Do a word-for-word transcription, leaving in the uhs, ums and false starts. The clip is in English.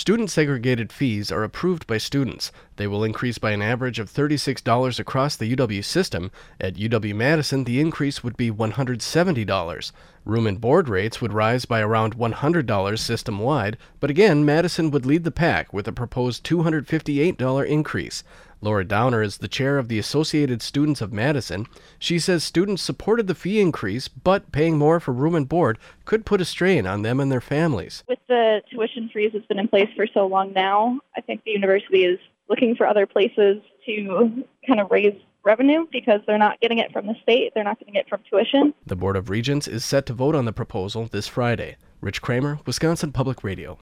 Student segregated fees are approved by students. They will increase by an average of thirty-six dollars across the U W system. At U W-Madison, the increase would be one hundred seventy dollars. Room and board rates would rise by around one hundred dollars system-wide, but again, Madison would lead the pack with a proposed two hundred fifty-eight dollars increase. Laura Downer is the chair of the Associated Students of Madison. She says students supported the fee increase, but paying more for room and board could put a strain on them and their families. With the tuition freeze that's been in place for so long now, I think the university is looking for other places to kind of raise revenue because they're not getting it from the state, they're not getting it from tuition. The Board of Regents is set to vote on the proposal this Friday. Rich Kramer, Wisconsin Public Radio.